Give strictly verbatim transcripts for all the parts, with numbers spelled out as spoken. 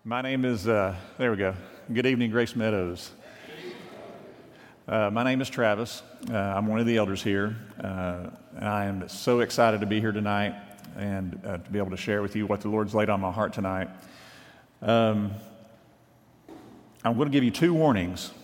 My name is, uh, there we go. Good evening, Grace Meadows. Uh, my name is Travis. Uh, I'm one of the elders here, uh, and I am so excited to be here tonight and uh, to be able to share with you what the Lord's laid on my heart tonight. Um, I'm going to give you two warnings.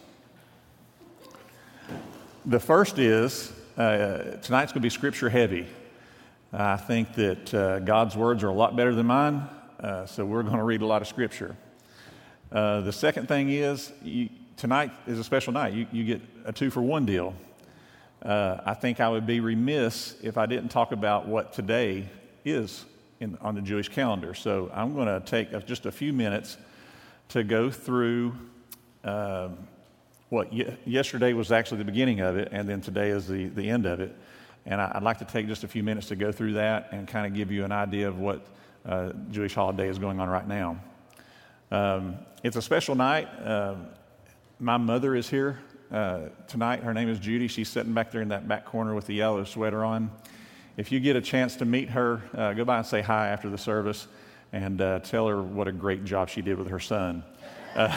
The first is, uh, tonight's going to be scripture heavy. I think that uh, God's words are a lot better than mine. Uh, so we're going to read a lot of scripture. Uh, the second thing is, you, tonight is a special night. You, you get a two-for-one deal. Uh, I think I would be remiss if I didn't talk about what today is in, on the Jewish calendar. So I'm going to take just a few minutes to go through uh, what y- yesterday was actually the beginning of it, and then today is the, the end of it. And I, I'd like to take just a few minutes to go through that and kind of give you an idea of what Uh, Jewish holiday is going on right now. Um, it's a special night. Uh, my mother is here uh, tonight. Her name is Judy. She's sitting back there in that back corner with the yellow sweater on. If you get a chance to meet her, uh, go by and say hi after the service and uh, tell her what a great job she did with her son. Uh,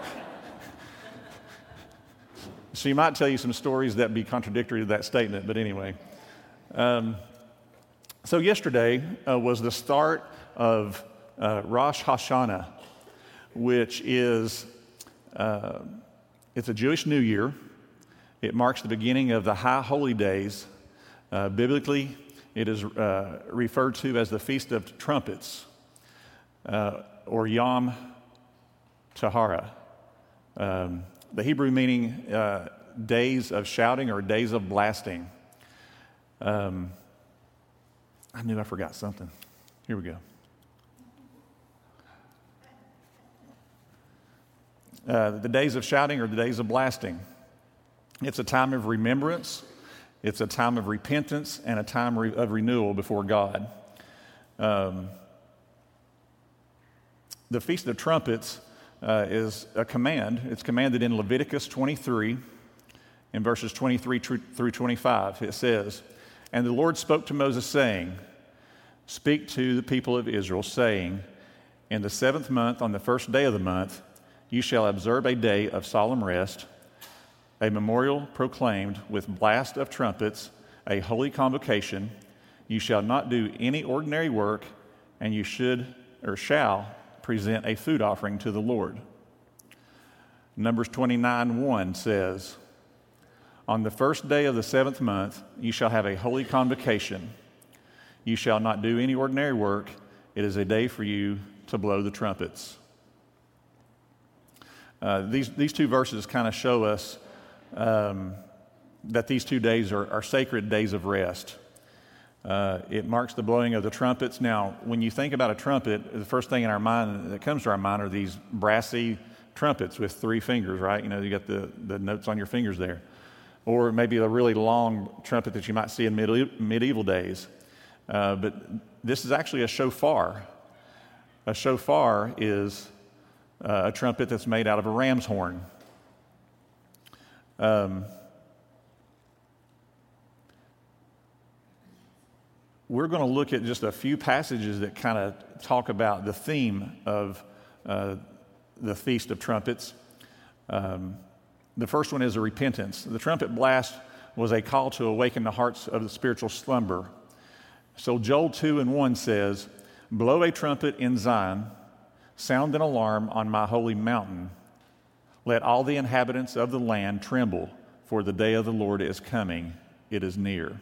she might tell you some stories that be contradictory to that statement, but anyway. Um, So yesterday uh, was the start of uh, Rosh Hashanah, which is, uh, it's a Jewish New Year. It marks the beginning of the High Holy Days. Uh, biblically, it is uh, referred to as the Feast of Trumpets, uh, or Yom Tahara. Um, the Hebrew meaning uh, days of shouting or days of blasting. Um, I knew I forgot something. Here we go. Uh, the days of shouting are the days of blasting. It's a time of remembrance. It's a time of repentance and a time re- of renewal before God. Um, the Feast of Trumpets uh, is a command. It's commanded in Leviticus twenty-three, in verses twenty-three through twenty-five. It says, "And the Lord spoke to Moses, saying, Speak to the people of Israel, saying, In the seventh month, on the first day of the month, you shall observe a day of solemn rest, a memorial proclaimed with blast of trumpets, a holy convocation. You shall not do any ordinary work, and you should or shall present a food offering to the Lord." Numbers twenty-nine one says, "On the first day of the seventh month, you shall have a holy convocation. You shall not do any ordinary work. It is a day for you to blow the trumpets." Uh, these, these two verses kind of show us um, that these two days are, are sacred days of rest. Uh, it marks the blowing of the trumpets. Now, when you think about a trumpet, the first thing in our mind that comes to our mind are these brassy trumpets with three fingers, right? You know, you got the, the notes on your fingers there. Or maybe a really long trumpet that you might see in medi- medieval days. Uh, but this is actually a shofar. A shofar is uh, a trumpet that's made out of a ram's horn. Um, we're going to look at just a few passages that kind of talk about the theme of uh, the Feast of Trumpets. Um, The first one is a repentance. The trumpet blast was a call to awaken the hearts of the spiritual slumber. So Joel two and one says, "Blow a trumpet in Zion, sound an alarm on my holy mountain. Let all the inhabitants of the land tremble, for the day of the Lord is coming, it is near."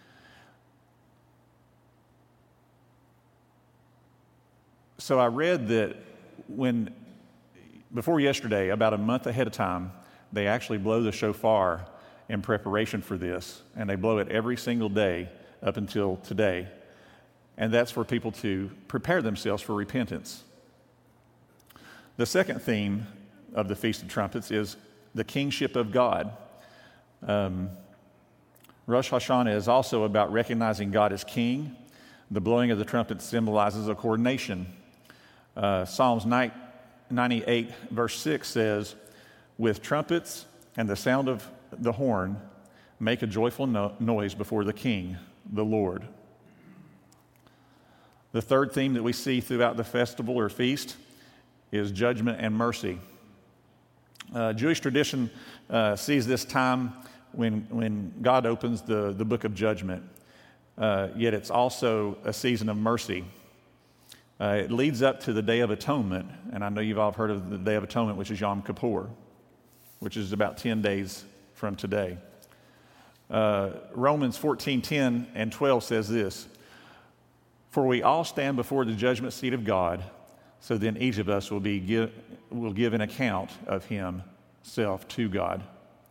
So I read that when, before yesterday, about a month ahead of time, they actually blow the shofar in preparation for this, and they blow it every single day up until today. And that's for people to prepare themselves for repentance. The second theme of the Feast of Trumpets is the kingship of God. Um, Rosh Hashanah is also about recognizing God as king. The blowing of the trumpet symbolizes a coordination. Uh, Psalms ninety-eight, verse six says, "With trumpets and the sound of the horn, make a joyful no- noise before the King, the Lord." The third theme that we see throughout the festival or feast is judgment and mercy. Uh, Jewish tradition uh, sees this time when, when God opens the, the book of judgment, uh, yet it's also a season of mercy. Uh, it leads up to the Day of Atonement, and I know you've all heard of the Day of Atonement, which is Yom Kippur, which is about ten days from today. Uh, Romans fourteen ten and twelve says this, "For we all stand before the judgment seat of God, so then each of us will be give, will give an account of himself to God."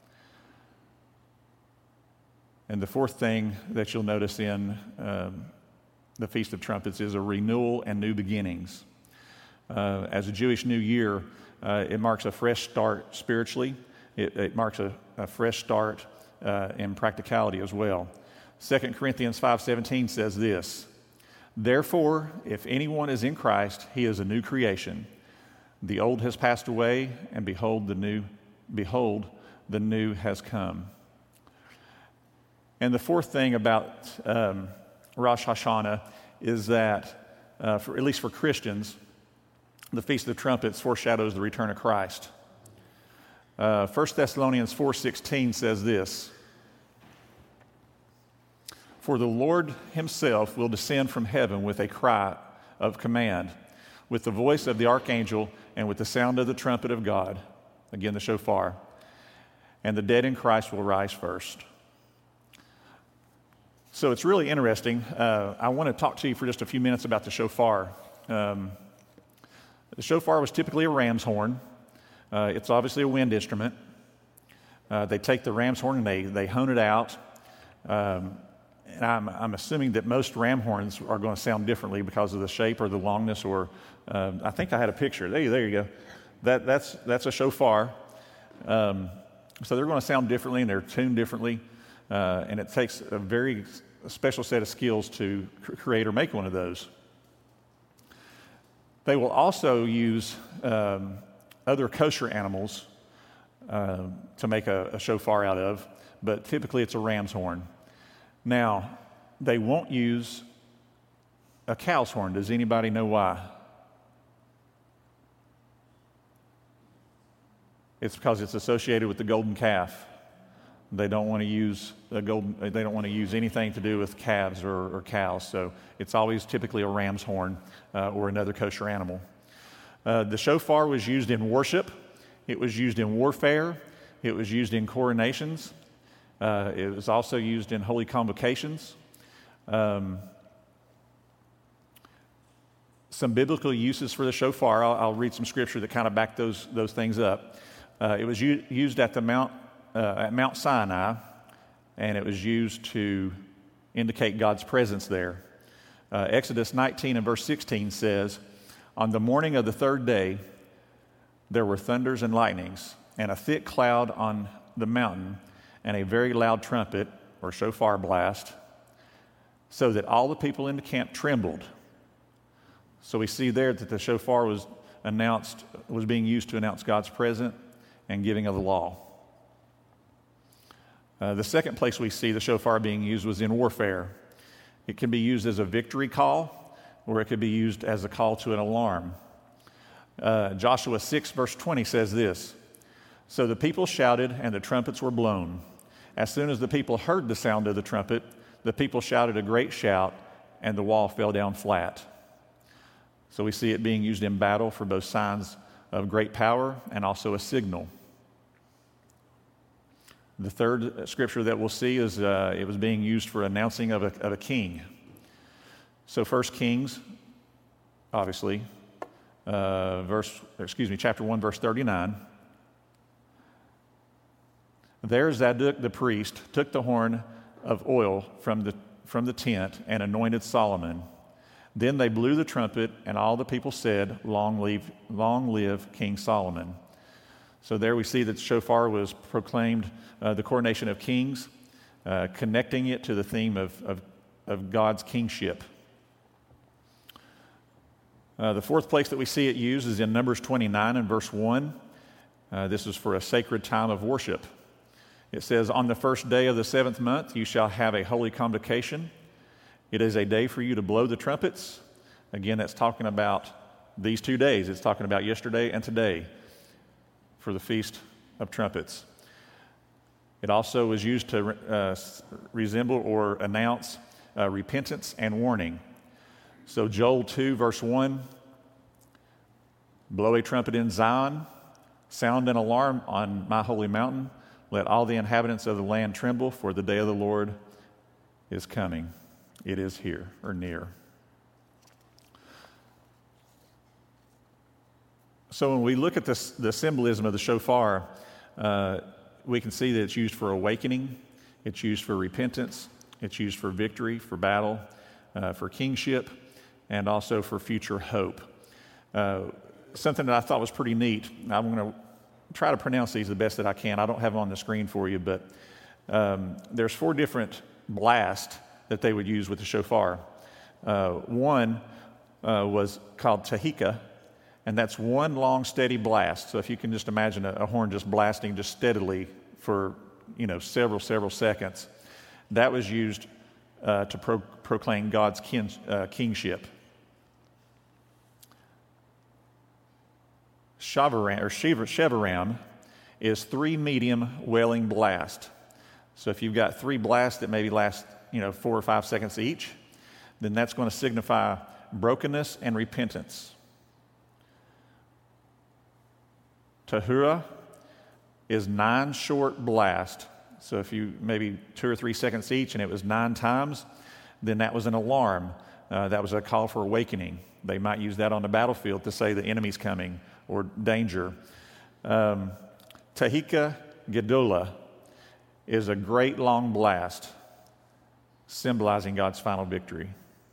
And the fourth thing that you'll notice in um, the Feast of Trumpets is a renewal and new beginnings. Uh, as a Jewish New Year, uh, it marks a fresh start spiritually. It, it marks a, a fresh start uh, in practicality as well. Second Corinthians five seventeen says this, "Therefore, if anyone is in Christ, he is a new creation. The old has passed away, and behold, the new, behold, the new has come." And the fourth thing about um, Rosh Hashanah is that, uh, for, at least for Christians, the Feast of the Trumpets foreshadows the return of Christ. Uh, First Thessalonians four sixteen says this, "For the Lord himself will descend from heaven with a cry of command, with the voice of the archangel, and with the sound of the trumpet of God," again the shofar, "and the dead in Christ will rise first." So it's really interesting. Uh, I want to talk to you for just a few minutes about the shofar. Um, the shofar was typically a ram's horn. Uh, it's obviously a wind instrument. Uh, they take the ram's horn and they, they hone it out. Um, and I'm, I'm assuming that most ram horns are going to sound differently because of the shape or the longness, or uh, I think I had a picture. There you, there you go. That, that's, that's a shofar. Um, so they're going to sound differently and they're tuned differently. Uh, and it takes a very special set of skills to cr- create or make one of those. They will also use um, other kosher animals uh, to make a, a shofar out of, but typically it's a ram's horn. Now, they won't use a cow's horn. Does anybody know why? It's because it's associated with the golden calf. They don't want to use a golden. They don't want to use anything to do with calves or, or cows. So it's always typically a ram's horn uh, or another kosher animal. Uh, the shofar was used in worship. It was used in warfare. It was used in coronations. Uh, it was also used in holy convocations. Um, some biblical uses for the shofar. I'll, I'll read some scripture that kind of back those those things up. Uh, it was u- used at the Mount. Uh, at Mount Sinai, and it was used to indicate God's presence there. Uh, Exodus nineteen and verse sixteen says, "On the morning of the third day, there were thunders and lightnings, and a thick cloud on the mountain, and a very loud trumpet, or shofar blast, so that all the people in the camp trembled." So we see there that the shofar was announced, was being used to announce God's presence and giving of the law. Uh, the second place we see the shofar being used was in warfare. It can be used as a victory call, or it could be used as a call to an alarm. Uh, Joshua six verse twenty says this, "So the people shouted and the trumpets were blown. As soon as the people heard the sound of the trumpet, the people shouted a great shout, and the wall fell down flat." So we see it being used in battle for both signs of great power and also a signal. The third scripture that we'll see is uh, it was being used for announcing of a, of a king. So First Kings, obviously, uh, verse, excuse me, chapter one, verse thirty-nine. "There Zadok the priest took the horn of oil from the from the tent and anointed Solomon. Then they blew the trumpet, and all the people said, 'Long live, long live King Solomon.'" So there we see that the shofar was proclaimed uh, the coronation of kings, uh, connecting it to the theme of, of, of God's kingship. Uh, the fourth place that we see it used is in Numbers twenty-nine and verse one. Uh, this is for a sacred time of worship. It says, "On the first day of the seventh month you shall have a holy convocation. It is a day for you to blow the trumpets." Again, that's talking about these two days. It's talking about yesterday and today for the Feast of Trumpets. It also was used to uh, resemble or announce uh, repentance and warning. So Joel two, verse one, blow a trumpet in Zion, sound an alarm on my holy mountain, let all the inhabitants of the land tremble, for the day of the Lord is coming. It is here or near. So when we look at this, the symbolism of the shofar, uh, we can see that it's used for awakening, it's used for repentance, it's used for victory, for battle, uh, for kingship, and also for future hope. Uh, something that I thought was pretty neat, I'm going to try to pronounce these the best that I can. I don't have them on the screen for you, but um, there's four different blasts that they would use with the shofar. Uh, one uh, was called tahika, and that's one long, steady blast. So if you can just imagine a, a horn just blasting just steadily for, you know, several, several seconds, that was used uh, to pro- proclaim God's kin, uh, kingship. Shavaram, or Shevaram is three medium wailing blasts. So if you've got three blasts that maybe last, you know, four or five seconds each, then that's going to signify brokenness and repentance. Tahura is nine short blasts. So if you maybe two or three seconds each and it was nine times, then that was an alarm. Uh, that was a call for awakening. They might use that on the battlefield to say the enemy's coming or danger. Um, Tahika Gedola is a great long blast symbolizing God's final victory.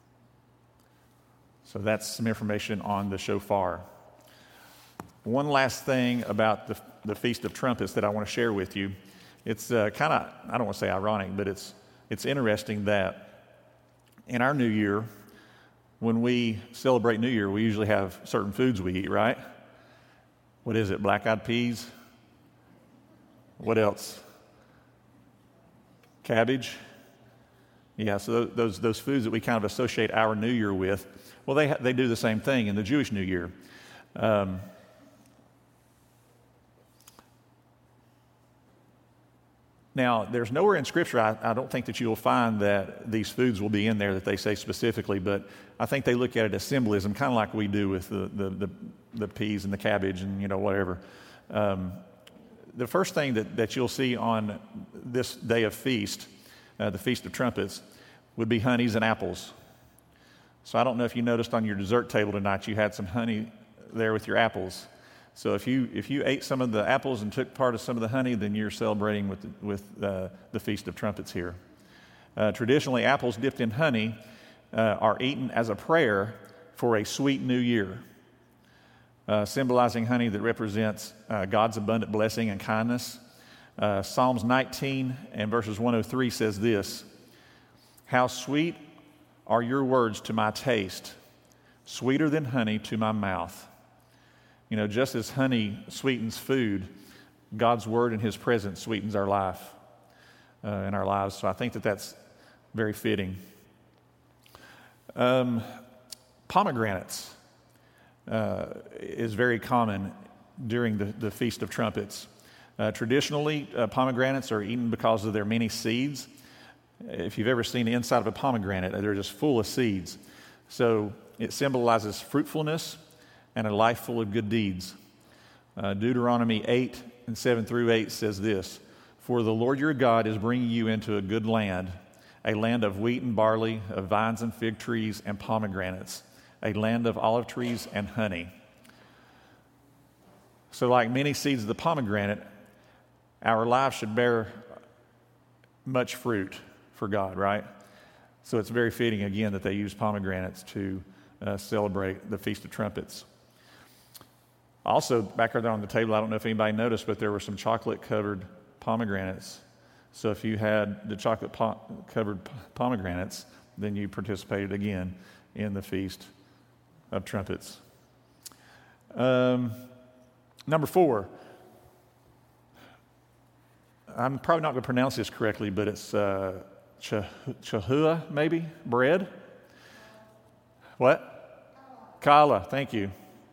So that's some information on the shofar. One last thing about the, the Feast of Trumpets that I want to share with you. It's uh, kind of, I don't want to say ironic, but it's it's interesting that in our New Year, when we celebrate New Year, we usually have certain foods we eat, right? What is it, black-eyed peas? What else? Cabbage? Yeah, so those those foods that we kind of associate our New Year with, well, they they do the same thing in the Jewish New Year. Um, now, there's nowhere in Scripture, I, I don't think that you'll find that these foods will be in there that they say specifically, but I think they look at it as symbolism, kind of like we do with the the, the, the peas and the cabbage and, you know, whatever. Um, the first thing that, that you'll see on this day of feast, uh, the Feast of Trumpets, would be honeys and apples. So I don't know if you noticed on your dessert table tonight, you had some honey there with your apples. So if you if you ate some of the apples and took part of some of the honey, then you're celebrating with the, with uh, the Feast of Trumpets here. Uh, traditionally, apples dipped in honey uh, are eaten as a prayer for a sweet new year, uh, symbolizing honey that represents uh, God's abundant blessing and kindness. Uh, Psalms nineteen and verses one oh three says this: "How sweet are your words to my taste, sweeter than honey to my mouth." You know, just as honey sweetens food, God's word and his presence sweetens our life, uh, in our lives. So I think that that's very fitting. Um, pomegranates uh, is very common during the, the Feast of Trumpets. Uh, traditionally, uh, pomegranates are eaten because of their many seeds. If you've ever seen the inside of a pomegranate, they're just full of seeds. So it symbolizes fruitfulness and a life full of good deeds. Uh, Deuteronomy eight and seven through eight says this: "For the Lord your God is bringing you into a good land, a land of wheat and barley, of vines and fig trees and pomegranates, a land of olive trees and honey." So like many seeds of the pomegranate, our lives should bear much fruit for God, right? So it's very fitting, again, that they use pomegranates to uh, celebrate the Feast of Trumpets. Also, back there on the table, I don't know if anybody noticed, but there were some chocolate-covered pomegranates. So if you had the chocolate-covered pomegranates, then you participated again in the Feast of Trumpets. Um, number four, I'm probably not going to pronounce this correctly, but it's uh, chahua, maybe, bread? What? Challah, thank you.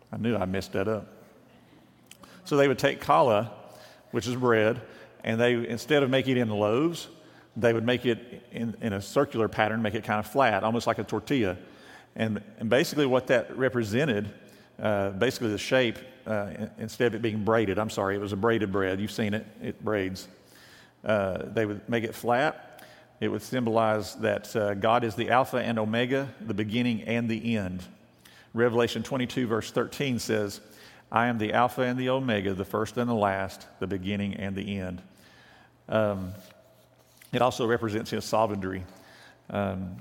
I knew I messed that up. So they would take challah, which is bread, and they, instead of making it in loaves, they would make it in, in a circular pattern, make it kind of flat, almost like a tortilla. And, and basically what that represented, uh, basically the shape, uh, instead of it being braided, I'm sorry, it was a braided bread. You've seen it, it braids. Uh, they would make it flat. It would symbolize that uh, God is the Alpha and Omega, the beginning and the end. Revelation twenty-two, verse thirteen says, I am the Alpha and the Omega, the first and the last, the beginning and the end. Um, it also represents his sovereignty um,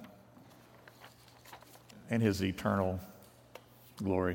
and his eternal glory.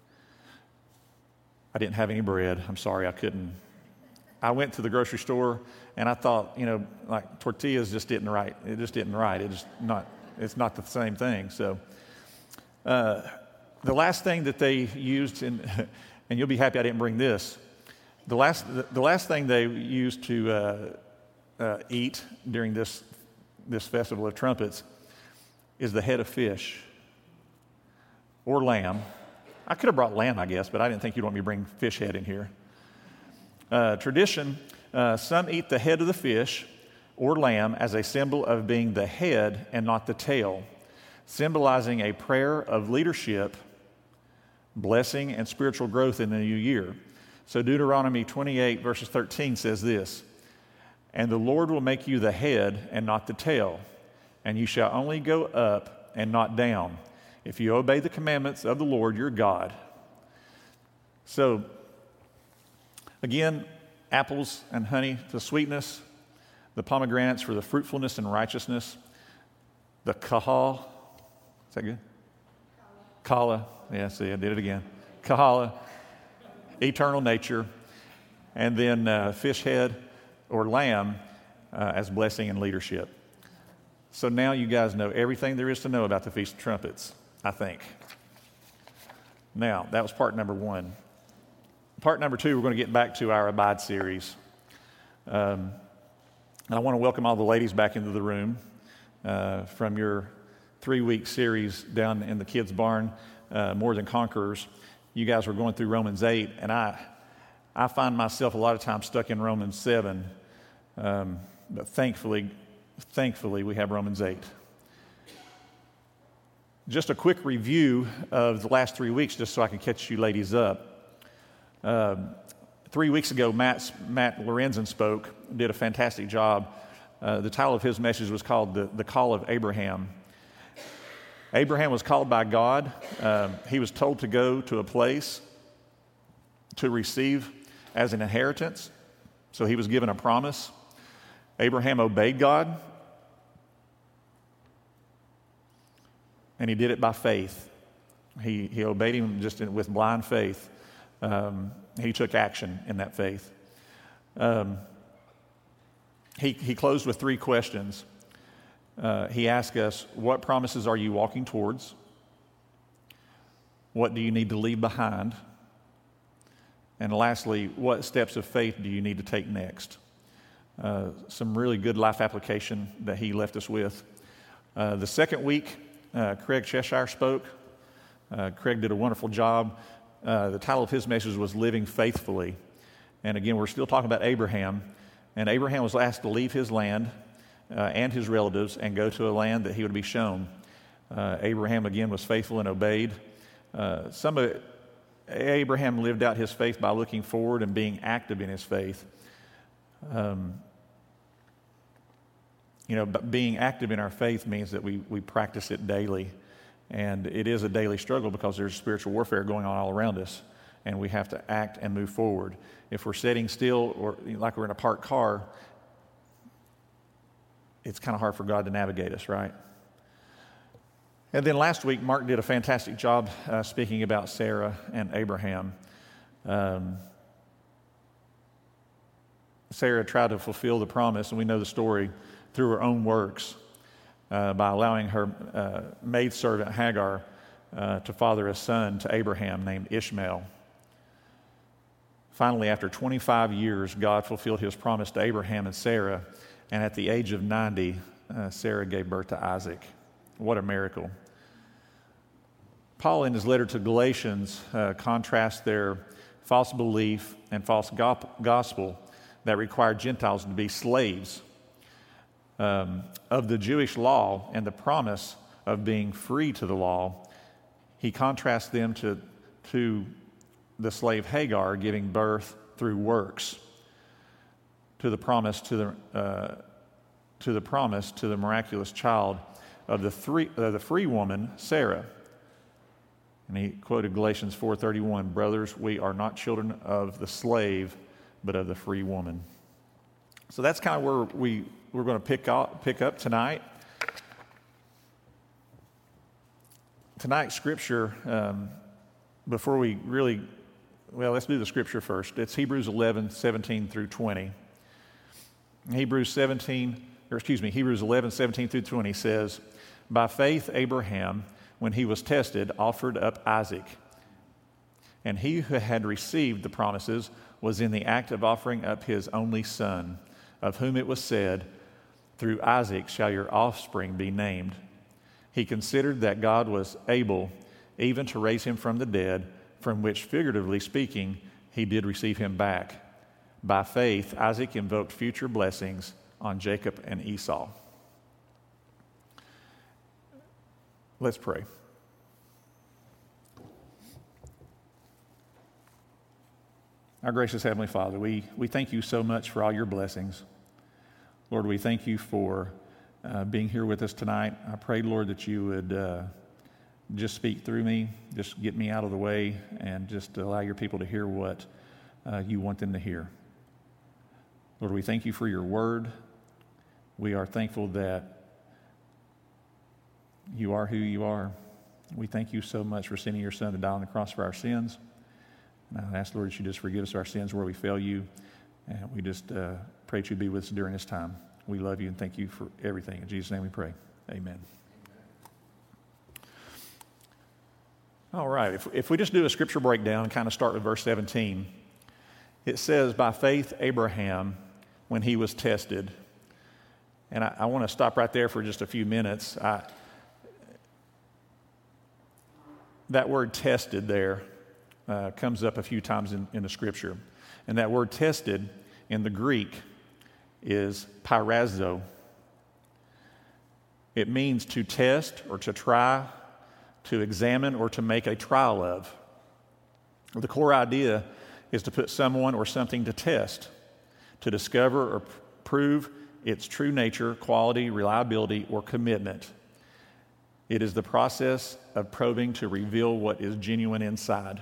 I didn't have any bread. I'm sorry, I couldn't. I went to the grocery store and I thought, you know, like tortillas just didn't right. It just didn't right. It just not. It's not the same thing. So, uh, the last thing that they used, in, and you'll be happy I didn't bring this. The last, the, the last thing they used to uh, uh, eat during this this festival of trumpets is the head of fish or lamb. I could have brought lamb, I guess, but I didn't think you'd want me to bring fish head in here. Uh, tradition, uh, some eat the head of the fish or lamb as a symbol of being the head and not the tail, symbolizing a prayer of leadership, blessing, and spiritual growth in the new year. So Deuteronomy twenty-eight, verses thirteen says this, and the Lord will make you the head and not the tail, and you shall only go up and not down, if you obey the commandments of the Lord your God. So, again, apples and honey, the sweetness, the pomegranates for the fruitfulness and righteousness, the kahal, is that good? Kala, yeah, see, I did it again. Kahala, eternal nature, and then uh, fish head or lamb uh, as blessing and leadership. So now you guys know everything there is to know about the Feast of Trumpets, I think. Now, that was part number one. Part number two, we're going to get back to our Abide series. Um, and I want to welcome all the ladies back into the room uh, from your three-week series down in the kids' barn, uh, More Than Conquerors. You guys were going through Romans eight, and I I find myself a lot of times stuck in Romans seven. Um, but thankfully, thankfully, we have Romans eight. Just a quick review of the last three weeks, just so I can catch you ladies up. Um, three weeks ago, Matt, Matt Lorenzen spoke, did a fantastic job. Uh, the title of his message was called The, the Call of Abraham. Abraham was called by God. Um, he was told to go to a place to receive as an inheritance. So he was given a promise. Abraham obeyed God, and he did it by faith. He, he obeyed him just in, with blind faith. Um, he took action in that faith. Um, he, he closed with three questions. Uh, he asked us, what promises are you walking towards? What do you need to leave behind? And lastly, what steps of faith do you need to take next? Uh, some really good life application that he left us with. Uh, the second week, uh, Craig Cheshire spoke. Uh, Craig did a wonderful job. Uh, the title of his message was Living Faithfully. And again, we're still talking about Abraham. And Abraham was asked to leave his land uh, and his relatives and go to a land that he would be shown. Uh, Abraham, again, was faithful and obeyed. Uh, some of it, Abraham lived out his faith by looking forward and being active in his faith. Um, you know, but being active in our faith means that we, we practice it daily. And it is a daily struggle because there's spiritual warfare going on all around us. And we have to act and move forward. If we're sitting still or like we're in a parked car, it's kind of hard for God to navigate us, right? And then last week, Mark did a fantastic job uh, speaking about Sarah and Abraham. Um, Sarah tried to fulfill the promise, and we know the story, through her own works uh, by allowing her uh, maidservant Hagar uh, to father a son to Abraham named Ishmael. Finally, after twenty-five years, God fulfilled his promise to Abraham and Sarah, and at the age of ninety, uh, Sarah gave birth to Isaac. What a miracle. Paul, in his letter to Galatians, uh, contrasts their false belief and false go- gospel that required Gentiles to be slaves um, of the Jewish law and the promise of being free to the law. He contrasts them to, to the slave Hagar giving birth through works to the promise to the uh, to the promise to the miraculous child of the three uh, the free woman Sarah. And he quoted Galatians four thirty-one, "Brothers, we are not children of the slave, but of the free woman." So that's kind of where we we're going to pick up pick up tonight. Tonight's scripture, um, before we really, well, let's do the scripture first. It's Hebrews eleven, seventeen through twenty. Hebrews seventeen, or excuse me, Hebrews eleven, seventeen through twenty says, "By faith Abraham, when he was tested, offered up Isaac. And he who had received the promises was in the act of offering up his only son, of whom it was said, 'Through Isaac shall your offspring be named.' He considered that God was able even to raise him from the dead, from which, figuratively speaking, he did receive him back. By faith, Isaac invoked future blessings on Jacob and Esau." Let's pray. Our gracious Heavenly Father, we, we thank you so much for all your blessings. Lord, we thank you for uh, being here with us tonight. I pray, Lord, that you would uh, just speak through me, just get me out of the way, and just allow your people to hear what uh, you want them to hear. Lord, we thank you for your word. We are thankful that you are who you are. We thank you so much for sending your son to die on the cross for our sins. And I ask, Lord, that you just forgive us our sins where we fail you. And we just uh, pray that you be with us during this time. We love you and thank you for everything. In Jesus' name we pray. Amen. All right. If, if we just do a scripture breakdown and kind of start with verse seventeen, it says, "By faith Abraham, when he was tested." And I, I want to stop right there for just a few minutes. I, that word tested there uh, comes up a few times in, in the scripture. And that word tested in the Greek is peirazo. It means to test or to try, to examine or to make a trial of. The core idea is to put someone or something to test, to discover or p- prove its true nature, quality, reliability, or commitment. It is the process of probing to reveal what is genuine inside.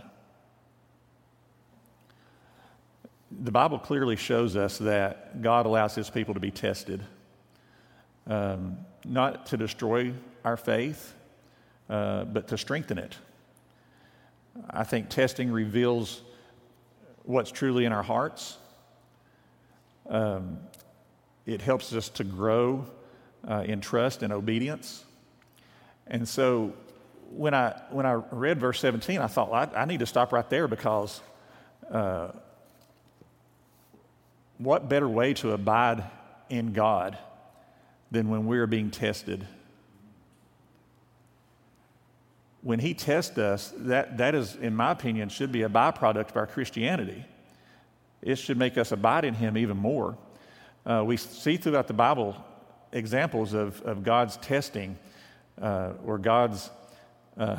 The Bible clearly shows us that God allows his people to be tested, um, not to destroy our faith, uh, but to strengthen it. I think testing reveals what's truly in our hearts. Um, it helps us to grow uh, in trust and obedience. And so when I when I read verse seventeen, I thought, well, I, I need to stop right there because uh, what better way to abide in God than when we're being tested? When he tests us, that, that is, in my opinion, should be a byproduct of our Christianity. It should make us abide in him even more. Uh, we see throughout the Bible examples of, of God's testing uh, or God's, uh,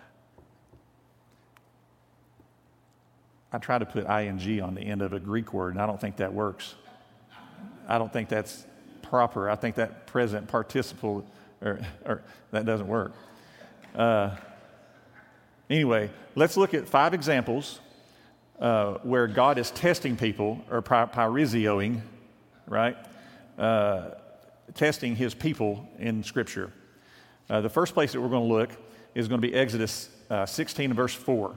I try to put ing on the end of a Greek word, and I don't think that works. I don't think that's proper. I think that present participle, or, or that doesn't work. Uh, Anyway, let's look at five examples uh, where God is testing people, or pyrrhizoing, right? Uh, testing his people in Scripture. Uh, the first place that we're going to look is going to be Exodus uh, sixteen and verse four.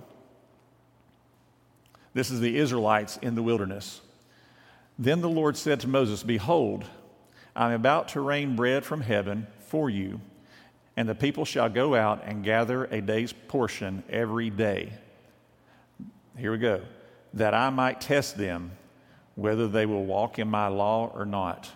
This is the Israelites in the wilderness. "Then the Lord said to Moses, 'Behold, I am about to rain bread from heaven for you, and the people shall go out and gather a day's portion every day.'" Here we go. "That I might test them, whether they will walk in my law or not."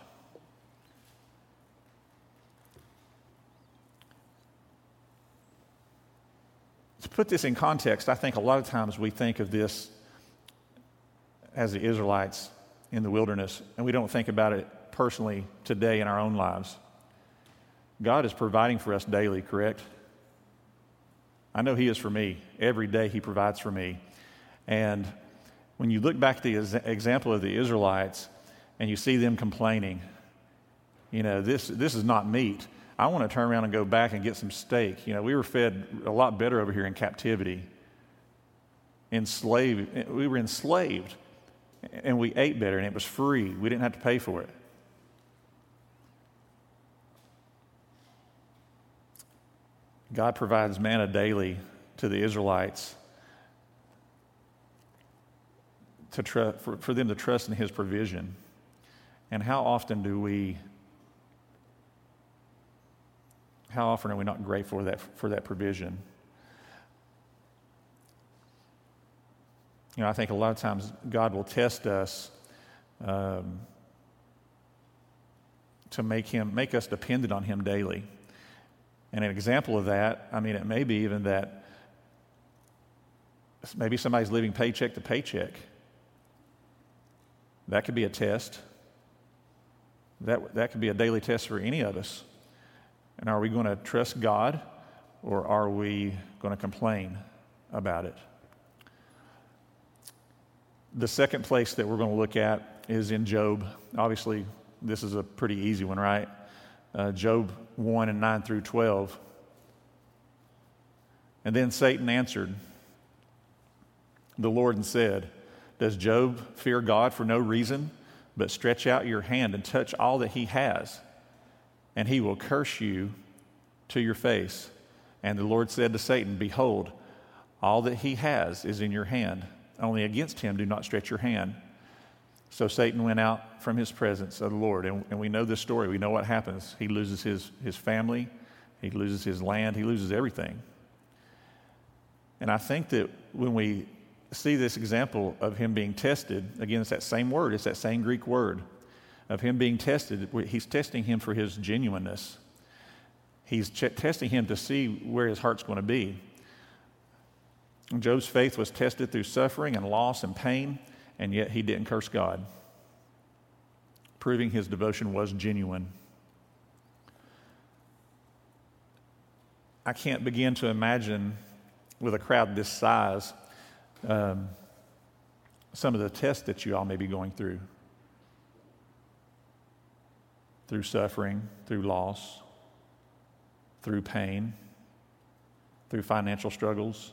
To put this in context, I think a lot of times we think of this as the Israelites in the wilderness, and we don't think about it personally today in our own lives. God is providing for us daily, correct? I know He is for me. Every day He provides for me. And when you look back at the example of the Israelites and you see them complaining, you know, this, this is not meat. I want to turn around and go back and get some steak. You know, we were fed a lot better over here in captivity. Enslaved, we were enslaved, and we ate better, and it was free. We didn't have to pay for it. God provides manna daily to the Israelites to tr- for, for them to trust in His provision. And how often do we, how often are we not grateful for that, for that provision? You know, I think a lot of times God will test us um, to make him make us dependent on Him daily. And an example of that, I mean, it may be even that maybe somebody's living paycheck to paycheck. That could be a test. That, that could be a daily test for any of us. And are we going to trust God, or are we going to complain about it? The second place that we're going to look at is in Job. Obviously, this is a pretty easy one, right? Uh, Job one and nine through twelve. And then Satan answered the Lord and said, "Does Job fear God for no reason? But stretch out your hand and touch all that he has, and he will curse you to your face." And the Lord said to Satan, "Behold, all that he has is in your hand. Only against him do not stretch your hand." So Satan went out from his presence of the Lord. And, and we know this story. We know what happens. He loses his, his family. He loses his land. He loses everything. And I think that when we see this example of him being tested, again, it's that same word. It's that same Greek word of him being tested. He's testing him for his genuineness. He's ch- testing him to see where his heart's going to be. Job's faith was tested through suffering and loss and pain, and yet he didn't curse God, proving his devotion was genuine. I can't begin to imagine with a crowd this size um, some of the tests that you all may be going through, through suffering, through loss, through pain, through financial struggles.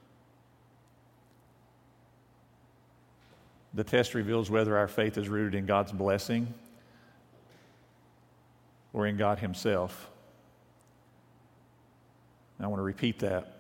The test reveals whether our faith is rooted in God's blessing or in God Himself. And I want to repeat that.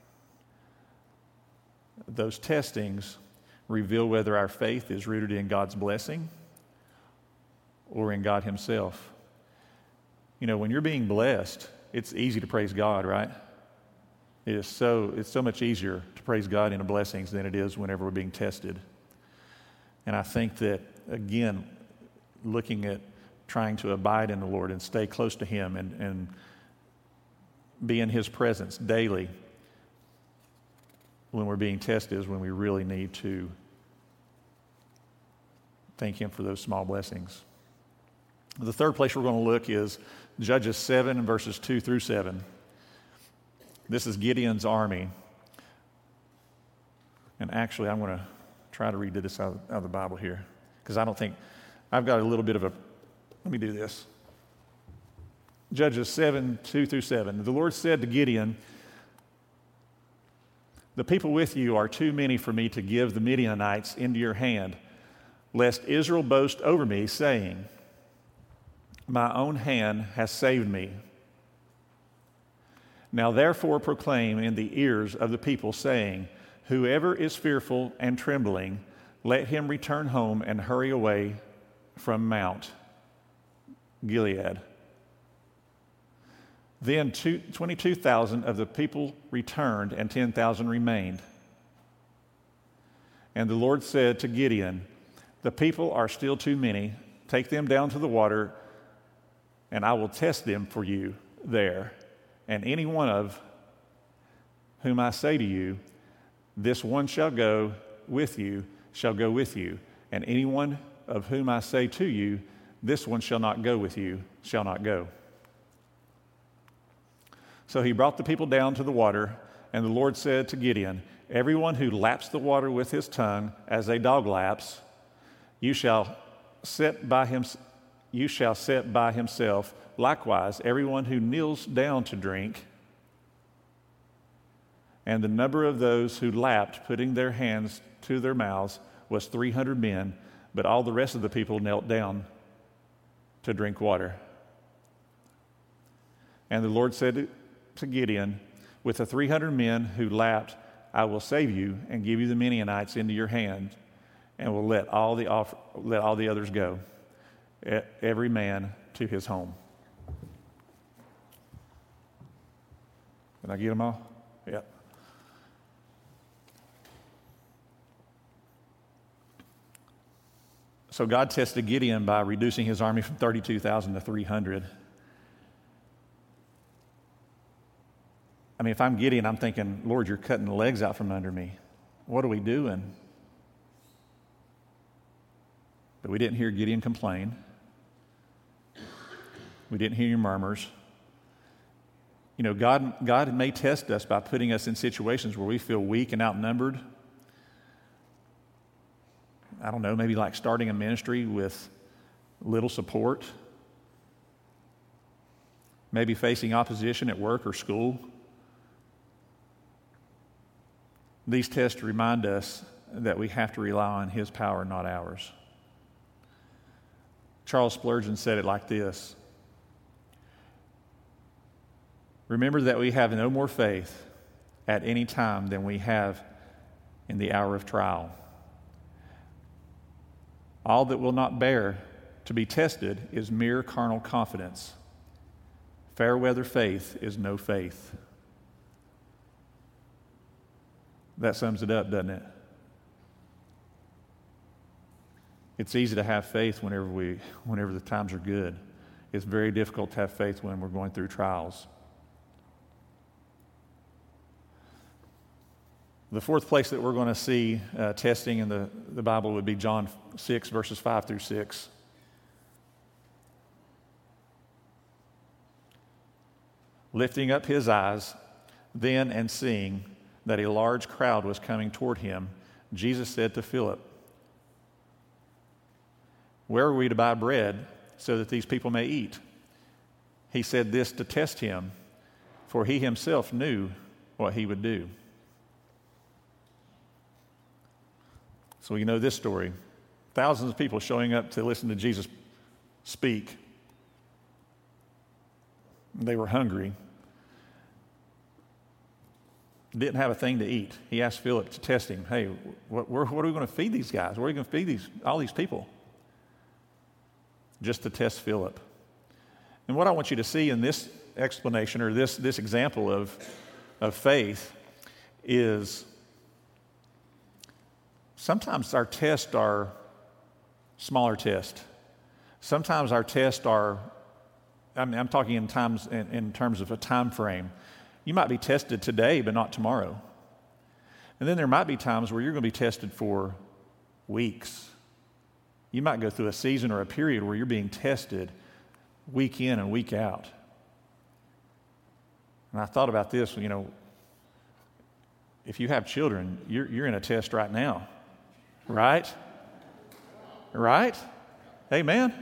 Those testings reveal whether our faith is rooted in God's blessing or in God Himself. You know, when you're being blessed, it's easy to praise God, right? It is so, it's so much easier to praise God in the blessings than it is whenever we're being tested. And I think that, again, looking at trying to abide in the Lord and stay close to Him and, and be in His presence daily when we're being tested is when we really need to thank Him for those small blessings. The third place we're going to look is Judges seven and verses two through seven. This is Gideon's army. And actually, I'm going to try to read this out of the Bible here, because I don't think, I've got a little bit of a, let me do this. Judges seven, two through seven. The Lord said to Gideon, "The people with you are too many for me to give the Midianites into your hand, lest Israel boast over me, saying, 'My own hand has saved me.' Now therefore proclaim in the ears of the people, saying, 'Whoever is fearful and trembling, let him return home and hurry away from Mount Gilead.' Then twenty-two thousand of the people returned, and ten thousand remained. And the Lord said to Gideon, 'The people are still too many. Take them down to the water, and I will test them for you there. And any one of whom I say to you, this one shall go with you, shall go with you. And anyone of whom I say to you, this one shall not go with you, shall not go. So he brought the people down to the water, and the Lord said to Gideon, everyone who laps the water with his tongue, as a dog laps, you shall set by him, you shall set by himself. Likewise, everyone who kneels down to drink. And the number of those who lapped, putting their hands to their mouths, was three hundred men, but all the rest of the people knelt down to drink water. And the Lord said to Gideon, with the three hundred men who lapped, I will save you and give you the Midianites into your hand, and will let all the off, let all the others go, every man to his home. Did I get them all? Yep. So God tested Gideon by reducing his army from thirty-two thousand to three hundred. I mean, if I'm Gideon, I'm thinking, Lord, you're cutting the legs out from under me. What are we doing? But we didn't hear Gideon complain. We didn't hear your murmurs. You know, God, God may test us by putting us in situations where we feel weak and outnumbered. I don't know, maybe like starting a ministry with little support. Maybe facing opposition at work or school. These tests remind us that we have to rely on His power, not ours. Charles Spurgeon said it like this: remember that we have no more faith at any time than we have in the hour of trial. All that will not bear to be tested is mere carnal confidence. Fair weather faith is no faith. That sums it up, doesn't it? It's easy to have faith whenever we, whenever the times are good. It's very difficult to have faith when we're going through trials. The fourth place that we're going to see uh, testing in the, the Bible would be John six, verses five through six. Lifting up his eyes, then and seeing that a large crowd was coming toward him, Jesus said to Philip, where are we to buy bread so that these people may eat? He said this to test him, for he himself knew what he would do. So you know this story. Thousands of people showing up to listen to Jesus speak. They were hungry. Didn't have a thing to eat. He asked Philip to test him. Hey, what, what are we going to feed these guys? What are we going to feed these all these people? Just to test Philip. And what I want you to see in this explanation or this, this example of, of faith is sometimes our tests are smaller tests. Sometimes our tests are, I mean, I'm talking in times in, in terms of a time frame. You might be tested today, but not tomorrow. And then there might be times where you're going to be tested for weeks. You might go through a season or a period where you're being tested week in and week out. And I thought about this, you know, if you have children, you're, you're in a test right now. Right? Right? Amen?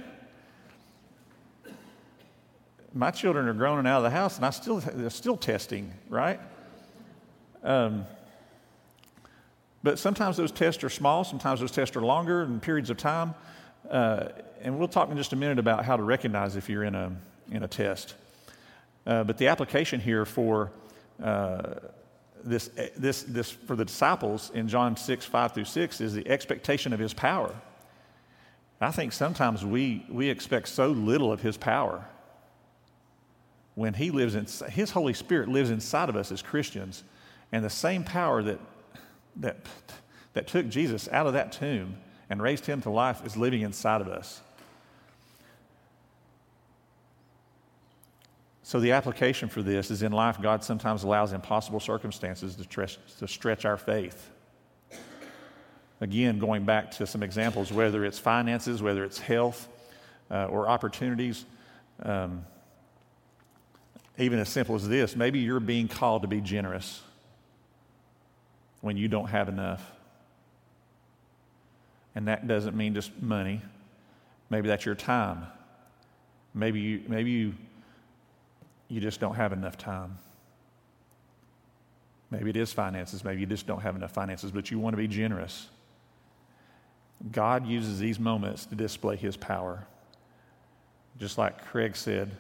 My children are grown and out of the house, and I still they're still testing, right? Um, but sometimes those tests are small. Sometimes those tests are longer in periods of time. Uh, and we'll talk in just a minute about how to recognize if you're in a in a test. Uh, but the application here for uh, this this this for the disciples in John six five through six is the expectation of His power. I think sometimes we we expect so little of His power. When He lives in, His Holy Spirit lives inside of us as Christians, and the same power that that that took Jesus out of that tomb and raised Him to life is living inside of us. So the application for this is in life, God sometimes allows impossible circumstances to stretch, to stretch our faith. Again, going back to some examples, whether it's finances, whether it's health, uh, or opportunities, um, even as simple as this, maybe you're being called to be generous when you don't have enough. And that doesn't mean just money. Maybe that's your time. Maybe you, maybe you, you just don't have enough time. Maybe it is finances. Maybe you just don't have enough finances, but you want to be generous. God uses these moments to display His power. Just like Craig said,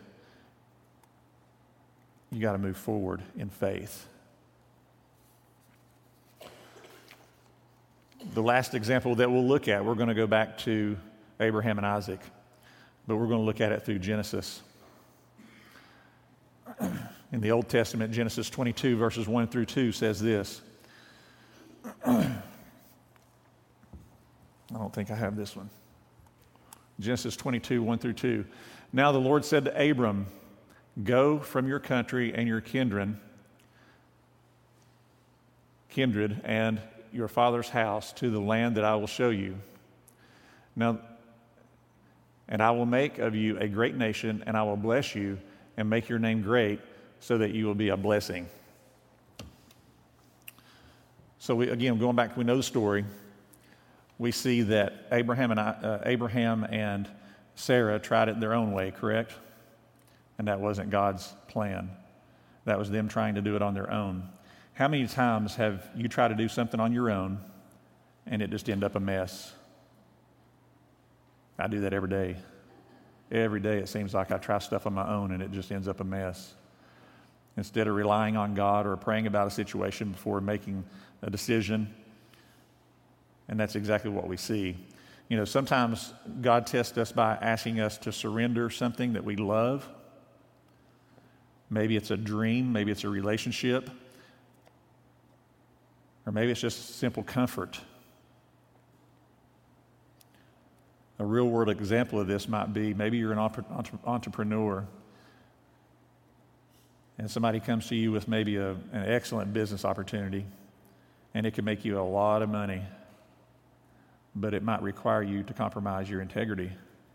you got to move forward in faith. The last example that we'll look at, we're going to go back to Abraham and Isaac, but we're going to look at it through Genesis. In the Old Testament, Genesis twenty-two, verses one through two says this. I don't think I have this one. Genesis twenty-two, one through two. Now the Lord said to Abram, go from your country and your kindred, kindred and your father's house to the land that I will show you. Now, and I will make of you a great nation, and I will bless you and make your name great so that you will be a blessing. So we, again, going back, we know the story. We see that Abraham and I, uh, Abraham and Sarah tried it their own way, correct? And that wasn't God's plan. That was them trying to do it on their own. How many times have you tried to do something on your own and it just ended up a mess? I do that every day. Every day it seems like I try stuff on my own and it just ends up a mess. Instead of relying on God or praying about a situation before making a decision. And that's exactly what we see. You know, sometimes God tests us by asking us to surrender something that we love. Maybe it's a dream, maybe it's a relationship, or maybe it's just simple comfort. A real-world example of this might be maybe you're an entrepreneur and somebody comes to you with maybe a, an excellent business opportunity, and it can make you a lot of money, but it might require you to compromise your integrity.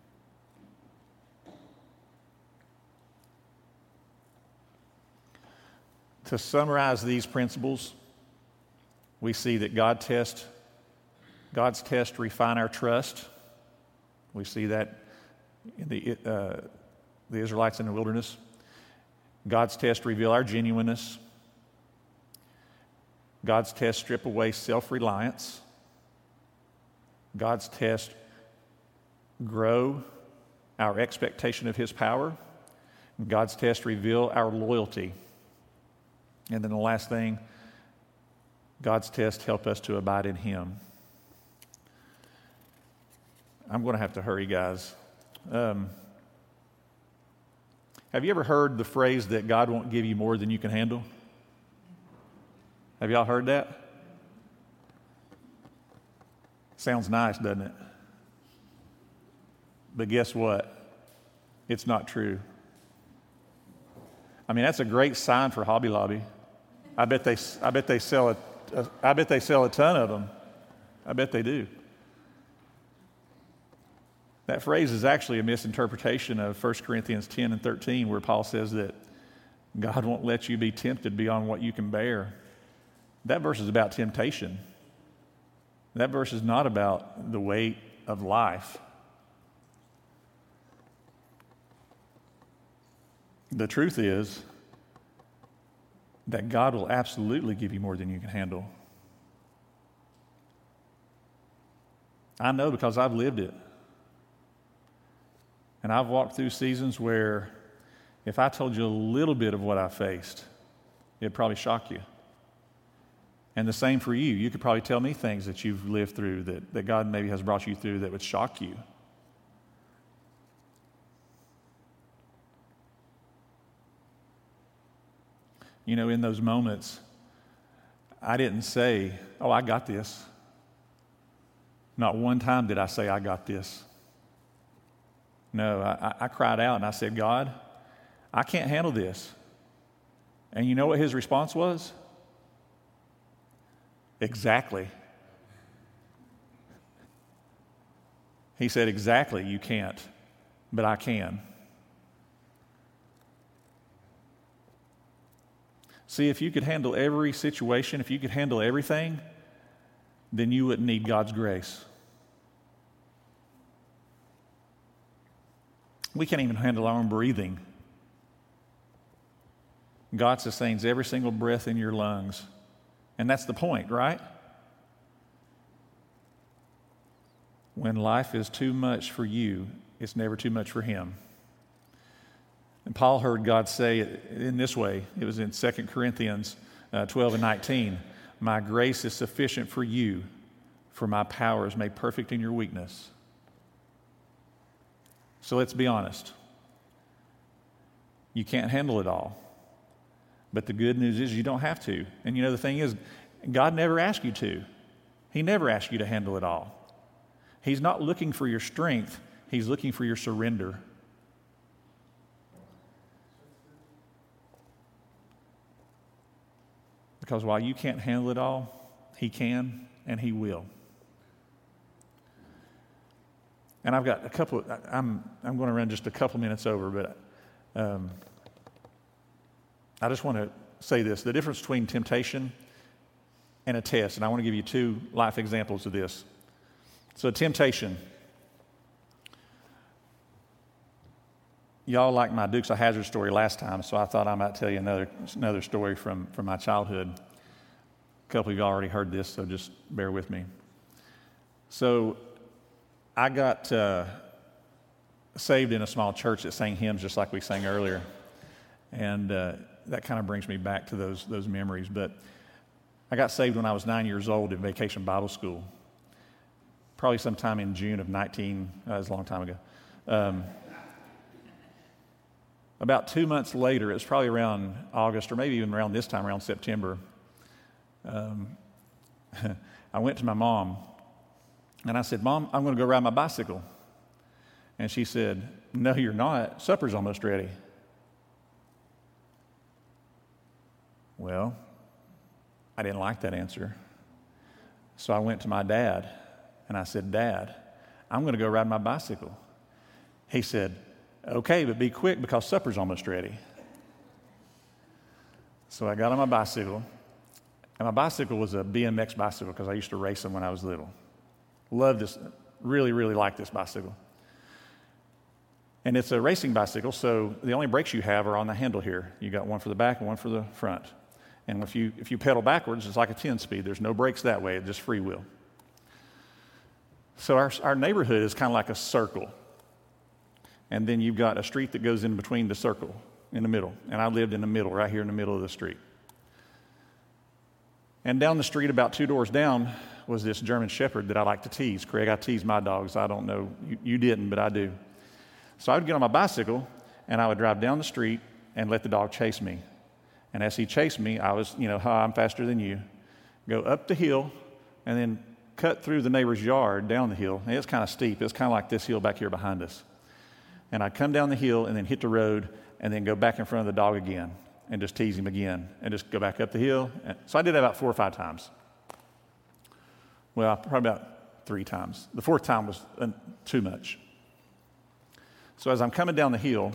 To summarize these principles, we see that God test, God's tests refine our trust. We see that in the, uh, the Israelites in the wilderness. God's tests reveal our genuineness. God's tests strip away self-reliance. God's tests grow our expectation of His power. God's tests reveal our loyalty. And then the last thing, God's tests help us to abide in Him. I'm going to have to hurry, guys. Um, have you ever heard the phrase that God won't give you more than you can handle? Have y'all heard that? Sounds nice, doesn't it? But guess what? It's not true. I mean, that's a great sign for Hobby Lobby. I bet they, I bet they sell a, a, I bet they sell a ton of them. I bet they do. That phrase is actually a misinterpretation of First Corinthians ten and thirteen, where Paul says that God won't let you be tempted beyond what you can bear. That verse is about temptation. That verse is not about the weight of life. The truth is that God will absolutely give you more than you can handle. I know because I've lived it. And I've walked through seasons where if I told you a little bit of what I faced, it'd probably shock you. And the same for you. You could probably tell me things that you've lived through, that, that God maybe has brought you through that would shock you. You know, in those moments, I didn't say, oh, I got this. Not one time did I say, I got this. No, I, I cried out and I said, God, I can't handle this. And you know what his response was? Exactly. He said, exactly, you can't, but I can. See, if you could handle every situation, if you could handle everything, then you wouldn't need God's grace. We can't even handle our own breathing. God sustains every single breath in your lungs. And that's the point, right? When life is too much for you, it's never too much for Him. And Paul heard God say it in this way. It was in Second Corinthians uh, twelve and nineteen. My grace is sufficient for you, for my power is made perfect in your weakness. So let's be honest. You can't handle it all. But the good news is you don't have to. And you know, the thing is, God never asked you to. He never asked you to handle it all. He's not looking for your strength. He's looking for your surrender. Because while you can't handle it all, He can and He will. And I've got a couple, of, I'm, I'm going to run just a couple minutes over, but um, I just want to say this. The difference between temptation and a test, and I want to give you two life examples of this. So temptation. Y'all liked my Dukes of Hazzard story last time, so I thought I might tell you another another story from, from my childhood. A couple of you already heard this, so just bear with me. So I got uh, saved in a small church that sang hymns just like we sang earlier, and uh, that kind of brings me back to those those memories. But I got saved when I was nine years old in Vacation Bible School, probably sometime in June of nineteen, uh, that was a long time ago. Um, About two months later, it was probably around August or maybe even around this time, around September, um, I went to my mom and I said, Mom, I'm going to go ride my bicycle. And she said, no, you're not. Supper's almost ready. Well, I didn't like that answer. So I went to my dad and I said, Dad, I'm going to go ride my bicycle. He said, okay, but be quick because supper's almost ready. So I got on my bicycle, and my bicycle was a B M X bicycle because I used to race them when I was little. Loved this, really, really liked this bicycle. And it's a racing bicycle, so the only brakes you have are on the handle here. You got one for the back and one for the front. And if you if you pedal backwards, it's like a ten-speed. There's no brakes that way, it's just free wheel. So our, our neighborhood is kind of like a circle. And then you've got a street that goes in between the circle, in the middle. And I lived in the middle, right here in the middle of the street. And down the street, about two doors down, was this German Shepherd that I like to tease. Craig, I tease my dogs. I don't know, you, you didn't, but I do. So I would get on my bicycle, and I would drive down the street and let the dog chase me. And as he chased me, I was, you know, hi, I'm faster than you. Go up the hill, and then cut through the neighbor's yard down the hill. And it's kind of steep. It's kind of like this hill back here behind us. And I'd come down the hill and then hit the road and then go back in front of the dog again and just tease him again and just go back up the hill. So I did that about four or five times. Well, probably about three times. The fourth time was uh, too much. So as I'm coming down the hill,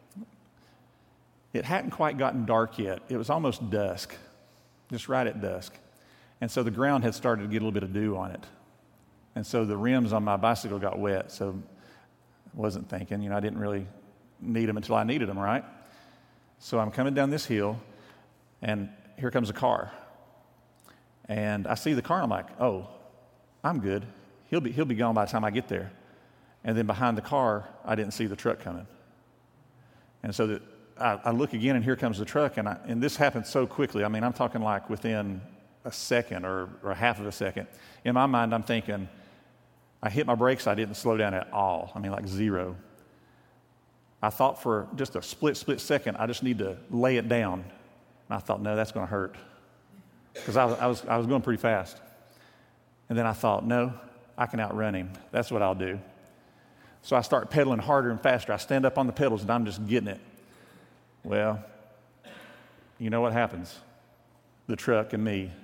it hadn't quite gotten dark yet. It was almost dusk, just right at dusk. And so the ground had started to get a little bit of dew on it. And so the rims on my bicycle got wet. So wasn't thinking, you know, I didn't really need them until I needed them, right? So I'm coming down this hill, and here comes a car. And I see the car, and I'm like, oh, I'm good. He'll be, he'll be gone by the time I get there. And then behind the car, I didn't see the truck coming. And so that I, I look again, and here comes the truck, and, I, and this happened so quickly. I mean, I'm talking like within a second or, or half of a second. In my mind, I'm thinking, I hit my brakes, I didn't slow down at all. I mean, like zero. I thought for just a split, split second, I just need to lay it down. And I thought, no, that's going to hurt. Because I was, I, was, I was going pretty fast. And then I thought, no, I can outrun him. That's what I'll do. So I start pedaling harder and faster. I stand up on the pedals, and I'm just getting it. Well, you know what happens? The truck and me.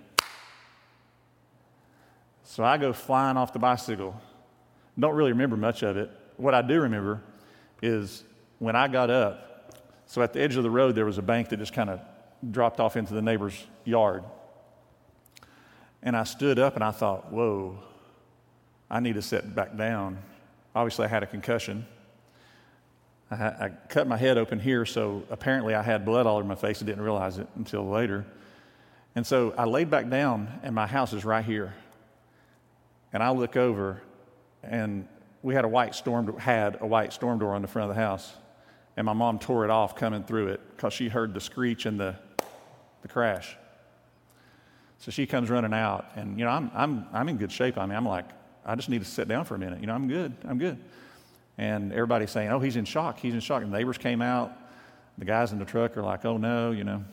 So I go flying off the bicycle. Don't really remember much of it. What I do remember is when I got up, so at the edge of the road there was a bank that just kind of dropped off into the neighbor's yard. And I stood up and I thought, whoa, I need to sit back down. Obviously I had a concussion. I, I cut my head open here, so apparently I had blood all over my face. I didn't realize it until later. And so I laid back down, and my house is right here. And I look over, and we had a white storm had a white storm door on the front of the house, and my mom tore it off coming through it because she heard the screech and the the crash. So she comes running out, and you know I'm I'm I'm in good shape. I mean, I'm like, I just need to sit down for a minute. You know, I'm good. I'm good. And everybody's saying, oh, he's in shock. He's in shock. And the neighbors came out. The guys in the truck are like, oh, no, you know.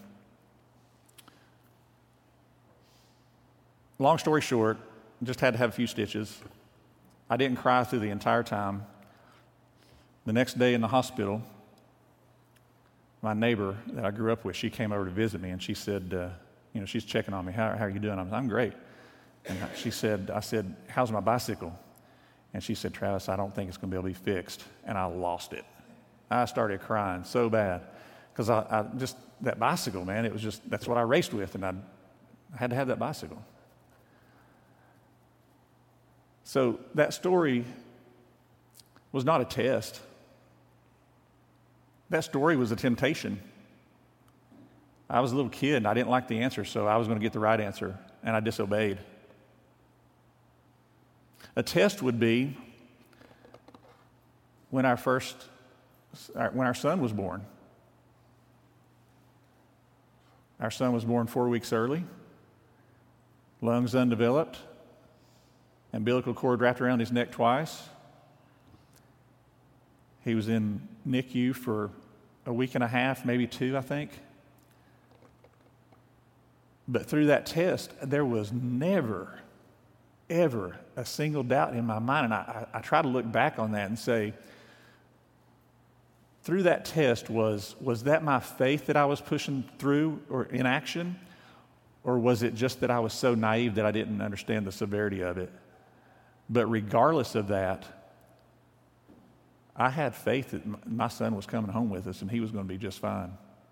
Long story short, just had to have a few stitches. I didn't cry through the entire time. The next day in the hospital, my neighbor that I grew up with, she came over to visit me, and she said, uh, you know, she's checking on me. How, how are you doing? I'm, I'm great. And she said, I said, how's my bicycle? And she said, Travis, I don't think it's going to be able to be fixed. And I lost it. I started crying so bad because I, I just, that bicycle, man, it was just, that's what I raced with, and I, I had to have that bicycle. So that story was not a test. That story was a temptation. I was a little kid, and I didn't like the answer, so I was going to get the right answer, and I disobeyed. A test would be when our first, when our son was born. Our son was born four weeks early, lungs undeveloped, umbilical cord wrapped around his neck twice. He was in N I C U for a week and a half, maybe two, I think. But through that test, there was never ever a single doubt in my mind. And I, I, I try to look back on that and say, through that test, was, was that my faith that I was pushing through or in action? Or was it just that I was so naive that I didn't understand the severity of it? But regardless of that, I had faith that my son was coming home with us and he was going to be just fine.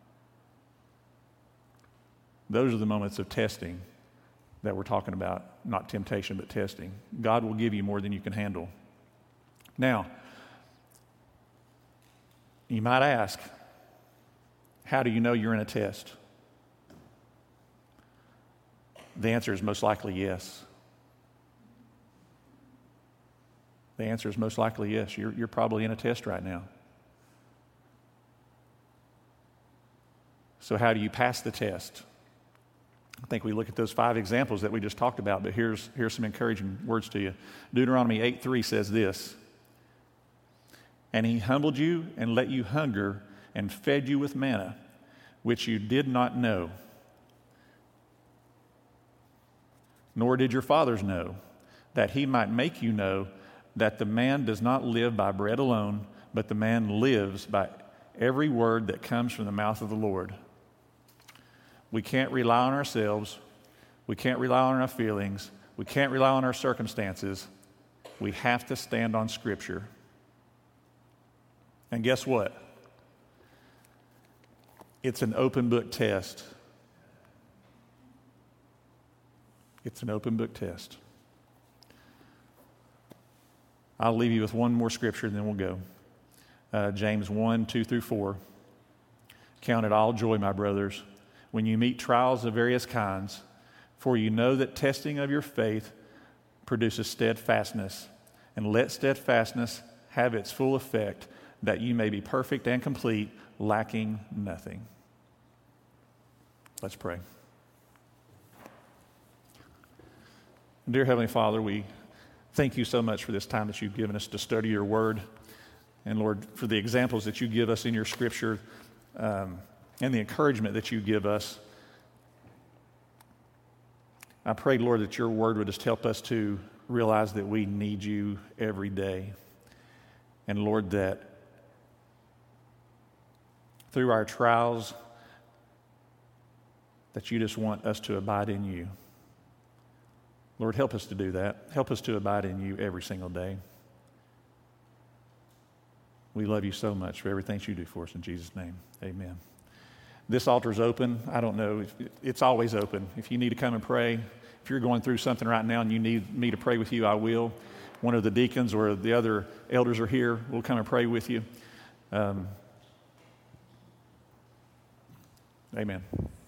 Those are the moments of testing that we're talking about, not temptation, but testing. God will give you more than you can handle. Now, you might ask, how do you know you're in a test? The answer is most likely yes. The answer is most likely yes. You're, you're probably in a test right now. So how do you pass the test? I think we look at those five examples that we just talked about, but here's, here's some encouraging words to you. Deuteronomy eight three says this, "And he humbled you and let you hunger and fed you with manna, which you did not know, nor did your fathers know, that he might make you know that the man does not live by bread alone, but the man lives by every word that comes from the mouth of the Lord." We can't rely on ourselves. We can't rely on our feelings. We can't rely on our circumstances. We have to stand on Scripture. And guess what? It's an open book test. It's an open book test. I'll leave you with one more scripture, and then we'll go. Uh, James one, two through four. "Count it all joy, my brothers, when you meet trials of various kinds, for you know that testing of your faith produces steadfastness. And let steadfastness have its full effect, that you may be perfect and complete, lacking nothing." Let's pray. Dear Heavenly Father, we thank you so much for this time that you've given us to study your word. And Lord, for the examples that you give us in your scripture, um, and the encouragement that you give us. I pray, Lord, that your word would just help us to realize that we need you every day. And Lord, that through our trials, that you just want us to abide in you. Lord, help us to do that. Help us to abide in you every single day. We love you so much for everything you do for us. In Jesus' name, amen. This altar is open. I don't know. If, it's always open. If you need to come and pray, if you're going through something right now and you need me to pray with you, I will. One of the deacons or the other elders are here. We'll come and pray with you. Um, amen.